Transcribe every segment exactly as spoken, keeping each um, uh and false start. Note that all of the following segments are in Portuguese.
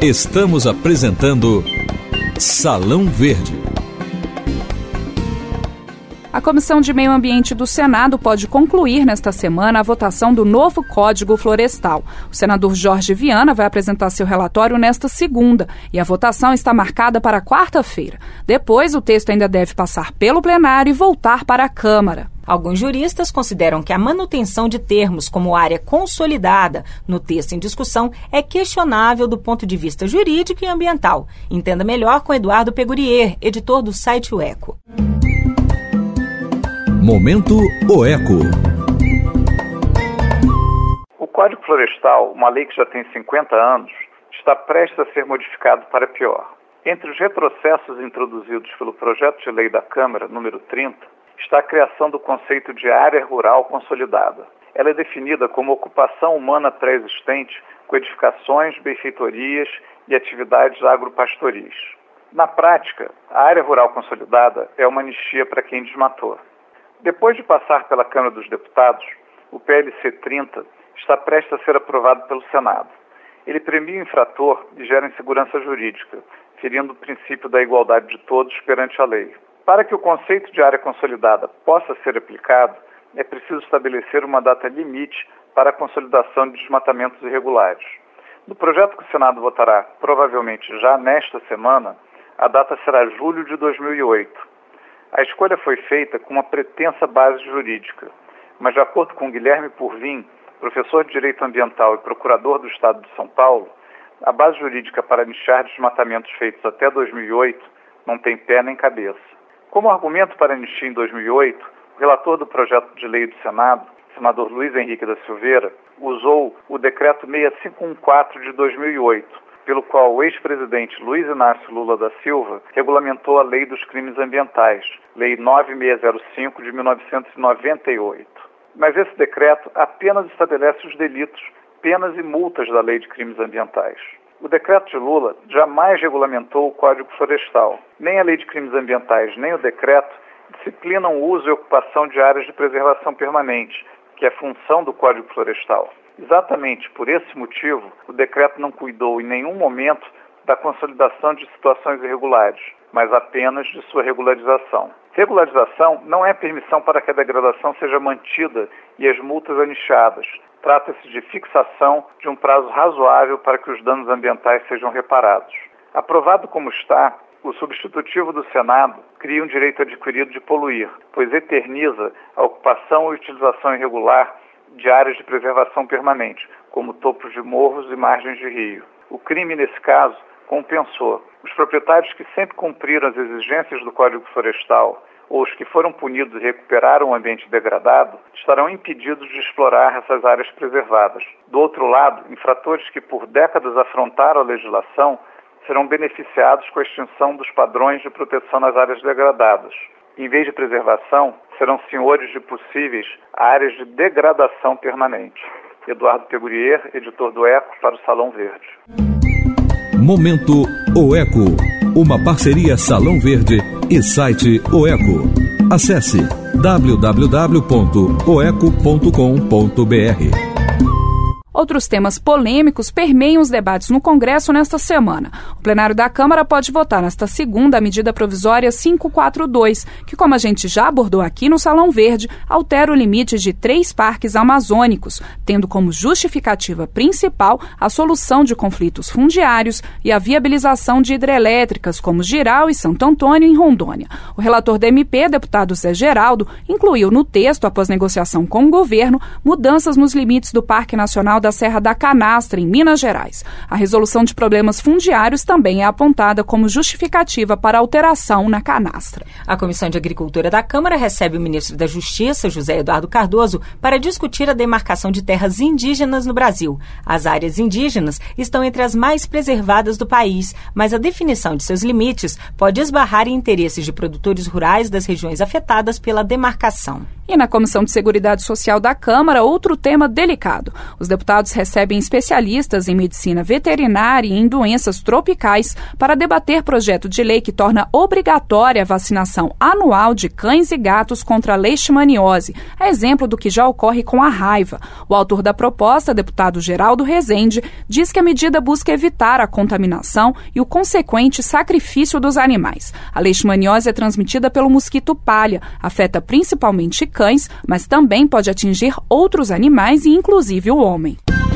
Estamos apresentando Salão Verde. A Comissão de Meio Ambiente do Senado pode concluir nesta semana a votação do novo Código Florestal. O senador Jorge Viana vai apresentar seu relatório nesta segunda e a votação está marcada para quarta-feira. Depois, o texto ainda deve passar pelo plenário e voltar para a Câmara. Alguns juristas consideram que a manutenção de termos como área consolidada no texto em discussão é questionável do ponto de vista jurídico e ambiental. Entenda melhor com Eduardo Pegurier, editor do site O Eco. Momento O Eco. O Código Florestal, uma lei que já tem cinquenta anos, está prestes a ser modificado para pior. Entre os retrocessos introduzidos pelo projeto de lei da Câmara, número trinta, está a criação do conceito de área rural consolidada. Ela é definida como ocupação humana pré-existente com edificações, benfeitorias e atividades agropastoris. Na prática, a área rural consolidada é uma anistia para quem desmatou. Depois de passar pela Câmara dos Deputados, o P L C trinta está prestes a ser aprovado pelo Senado. Ele premia o infrator e gera insegurança jurídica, ferindo o princípio da igualdade de todos perante a lei. Para que o conceito de área consolidada possa ser aplicado, é preciso estabelecer uma data limite para a consolidação de desmatamentos irregulares. No projeto que o Senado votará, provavelmente já nesta semana, a data será julho de dois mil e oito. A escolha foi feita com uma pretensa base jurídica, mas de acordo com Guilherme Purvin, professor de Direito Ambiental e procurador do Estado de São Paulo, a base jurídica para anistiar desmatamentos feitos até dois mil e oito não tem pé nem cabeça. Como argumento para anistia em dois mil e oito, o relator do projeto de lei do Senado, senador Luiz Henrique da Silveira, usou o decreto seis mil quinhentos e quatorze de dois mil e oito, pelo qual o ex-presidente Luiz Inácio Lula da Silva regulamentou a Lei dos Crimes Ambientais, Lei nove mil seiscentos e cinco de mil novecentos e noventa e oito. Mas esse decreto apenas estabelece os delitos, penas e multas da Lei de Crimes Ambientais. O decreto de Lula jamais regulamentou o Código Florestal. Nem a Lei de Crimes Ambientais, nem o decreto disciplinam o uso e ocupação de áreas de preservação permanente, que é função do Código Florestal. Exatamente por esse motivo, o decreto não cuidou em nenhum momento da consolidação de situações irregulares, mas apenas de sua regularização. Regularização não é permissão para que a degradação seja mantida e as multas anistiadas. Trata-se de fixação de um prazo razoável para que os danos ambientais sejam reparados. Aprovado como está, o substitutivo do Senado cria um direito adquirido de poluir, pois eterniza a ocupação e utilização irregular de áreas de preservação permanente, como topos de morros e margens de rio. O crime, nesse caso, compensou. Os proprietários que sempre cumpriram as exigências do Código Florestal ou os que foram punidos e recuperaram o ambiente degradado estarão impedidos de explorar essas áreas preservadas. Do outro lado, infratores que por décadas afrontaram a legislação serão beneficiados com a extinção dos padrões de proteção nas áreas degradadas. Em vez de preservação, serão senhores de possíveis áreas de degradação permanente. Eduardo Pegurier, editor do Eco, para o Salão Verde. Momento O Eco, uma parceria Salão Verde e site O Eco. Acesse w w w ponto o eco ponto com ponto b r. Outros temas polêmicos permeiam os debates no Congresso nesta semana. O plenário da Câmara pode votar nesta segunda a medida provisória quinhentos e quarenta e dois, que, como a gente já abordou aqui no Salão Verde, altera o limite de três parques amazônicos, tendo como justificativa principal a solução de conflitos fundiários e a viabilização de hidrelétricas como Jirau e Santo Antônio, em Rondônia. O relator da M P, deputado Zé Geraldo, incluiu no texto, após negociação com o governo, mudanças nos limites do Parque Nacional da Serra da Canastra, em Minas Gerais. A resolução de problemas fundiários também é apontada como justificativa para alteração na canastra. A Comissão de Agricultura da Câmara recebe o ministro da Justiça, José Eduardo Cardoso, para discutir a demarcação de terras indígenas no Brasil. As áreas indígenas estão entre as mais preservadas do país, mas a definição de seus limites pode esbarrar em interesses de produtores rurais das regiões afetadas pela demarcação. E na Comissão de Seguridade Social da Câmara, outro tema delicado. Os deputados recebem especialistas em medicina veterinária e em doenças tropicais para debater projeto de lei que torna obrigatória a vacinação anual de cães e gatos contra a leishmaniose, a exemplo do que já ocorre com a raiva. O autor da proposta, deputado Geraldo Rezende, diz que a medida busca evitar a contaminação e o consequente sacrifício dos animais. A leishmaniose é transmitida pelo mosquito palha, afeta principalmente cães, mas também pode atingir outros animais e inclusive o homem.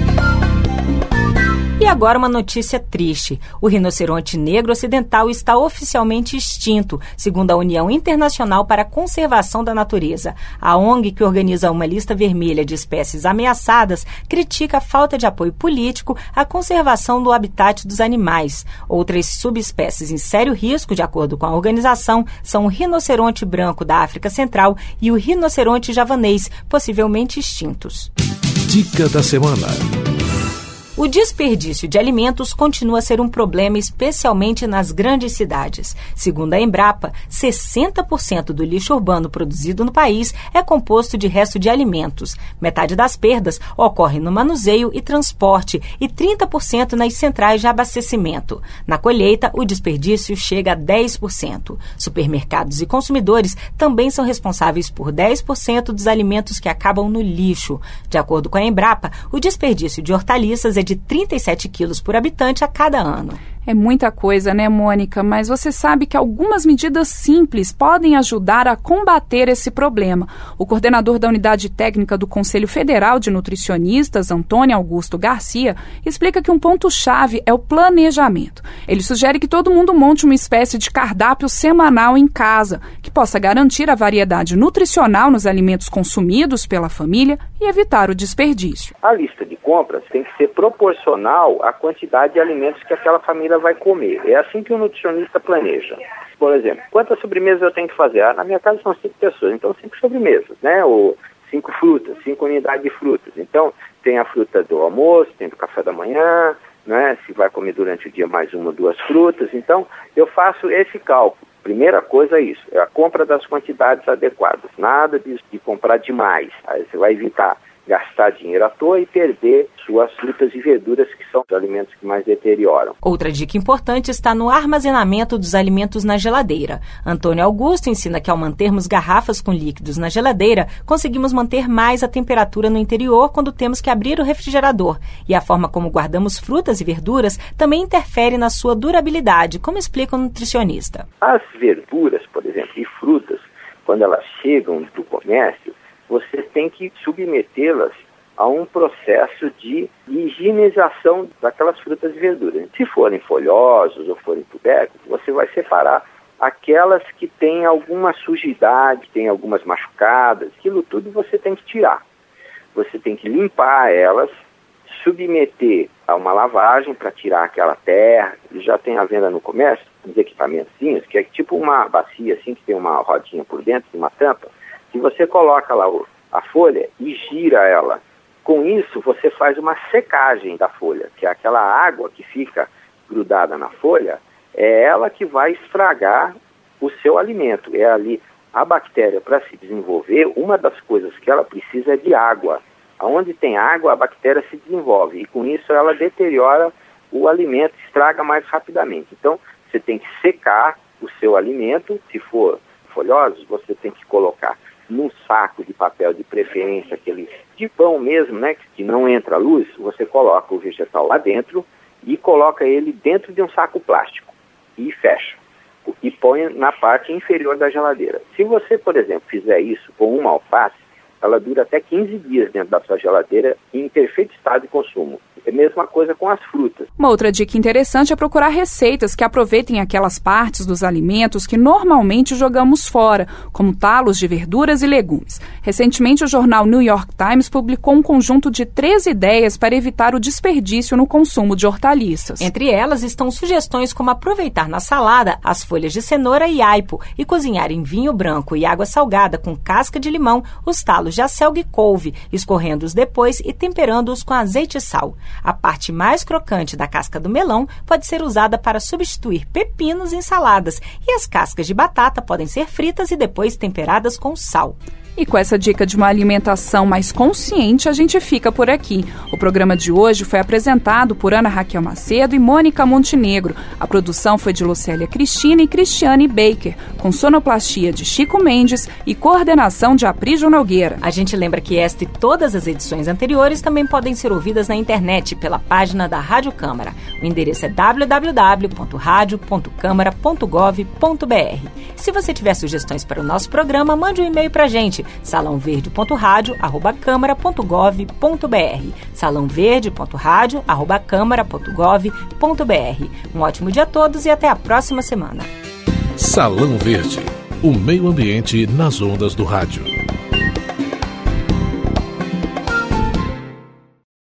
E agora uma notícia triste. O rinoceronte negro ocidental está oficialmente extinto, segundo a União Internacional para a Conservação da Natureza. A O N G, que organiza uma lista vermelha de espécies ameaçadas, critica a falta de apoio político à conservação do habitat dos animais. Outras subespécies em sério risco, de acordo com a organização, são o rinoceronte branco da África Central e o rinoceronte javanês, possivelmente extintos. Dica da semana. O desperdício de alimentos continua a ser um problema, especialmente nas grandes cidades. Segundo a Embrapa, sessenta por cento do lixo urbano produzido no país é composto de resto de alimentos. Metade das perdas ocorre no manuseio e transporte e trinta por cento nas centrais de abastecimento. Na colheita, o desperdício chega a dez por cento. Supermercados e consumidores também são responsáveis por dez por cento dos alimentos que acabam no lixo. De acordo com a Embrapa, o desperdício de hortaliças é de trinta e sete quilos por habitante a cada ano. É muita coisa, né, Mônica? Mas você sabe que algumas medidas simples podem ajudar a combater esse problema. O coordenador da Unidade Técnica do Conselho Federal de Nutricionistas, Antônio Augusto Garcia, explica que um ponto-chave é o planejamento. Ele sugere que todo mundo monte uma espécie de cardápio semanal em casa, que possa garantir a variedade nutricional nos alimentos consumidos pela família e evitar o desperdício. A lista de compras tem que ser proporcional à quantidade de alimentos que aquela família vai comer. É assim que o nutricionista planeja. Por exemplo, quantas sobremesas eu tenho que fazer? Ah, na minha casa são cinco pessoas, então cinco sobremesas, né? Ou cinco frutas, cinco unidades de frutas. Então, tem a fruta do almoço, tem do café da manhã, né? Se vai comer durante o dia mais uma ou duas frutas. Então, eu faço esse cálculo. Primeira coisa é isso, é a compra das quantidades adequadas. Nada de, de comprar demais. Aí você vai evitar gastar dinheiro à toa e perder suas frutas e verduras, que são os alimentos que mais deterioram. Outra dica importante está no armazenamento dos alimentos na geladeira. Antônio Augusto ensina que ao mantermos garrafas com líquidos na geladeira, conseguimos manter mais a temperatura no interior quando temos que abrir o refrigerador. E a forma como guardamos frutas e verduras também interfere na sua durabilidade, como explica o nutricionista. As verduras, por exemplo, e frutas, quando elas chegam do comércio, você tem que submetê-las a um processo de higienização daquelas frutas e verduras. Se forem folhosos ou forem tubérculos, você vai separar aquelas que têm alguma sujidade, têm algumas machucadas, aquilo tudo você tem que tirar. Você tem que limpar elas, submeter a uma lavagem para tirar aquela terra. Já tem à venda no comércio uns equipamentozinhos, que é tipo uma bacia assim, que tem uma rodinha por dentro, uma tampa, que você coloca lá a folha e gira ela. Com isso, você faz uma secagem da folha, que é aquela água que fica grudada na folha, é ela que vai estragar o seu alimento. É ali a bactéria, para se desenvolver, uma das coisas que ela precisa é de água. Onde tem água, a bactéria se desenvolve e com isso ela deteriora o alimento, estraga mais rapidamente. Então, você tem que secar o seu alimento. Se for folhosos, você tem que colocar num saco de papel de preferência, aquele de pão mesmo, né, que não entra luz, você coloca o vegetal lá dentro e coloca ele dentro de um saco plástico e fecha. E põe na parte inferior da geladeira. Se você, por exemplo, fizer isso com uma alface, ela dura até quinze dias dentro da sua geladeira em perfeito estado de consumo. É a mesma coisa com as frutas. Uma outra dica interessante é procurar receitas que aproveitem aquelas partes dos alimentos que normalmente jogamos fora, como talos de verduras e legumes. Recentemente, o jornal New York Times publicou um conjunto de três ideias para evitar o desperdício no consumo de hortaliças. Entre elas estão sugestões como aproveitar na salada as folhas de cenoura e aipo e cozinhar em vinho branco e água salgada com casca de limão os talos de acelga e couve, escorrendo-os depois e temperando-os com azeite e sal. A parte mais crocante da casca do melão pode ser usada para substituir pepinos em saladas e as cascas de batata podem ser fritas e depois temperadas com sal. E com essa dica de uma alimentação mais consciente, a gente fica por aqui. O programa de hoje foi apresentado por Ana Raquel Macedo e Mônica Montenegro. A produção foi de Lucélia Cristina e Cristiane Baker, com sonoplastia de Chico Mendes e coordenação de Aprígio Nogueira. A gente lembra que esta e todas as edições anteriores também podem ser ouvidas na internet pela página da Rádio Câmara. O endereço é w w w ponto radio ponto câmara ponto gov ponto b r. Se você tiver sugestões para o nosso programa, mande um e-mail para a gente, salão verde ponto radio arroba câmara ponto gov ponto b r, salão verde ponto radio arroba câmara ponto gov ponto b r. Um ótimo dia a todos e até a próxima semana. Salão Verde, o meio ambiente nas ondas do rádio.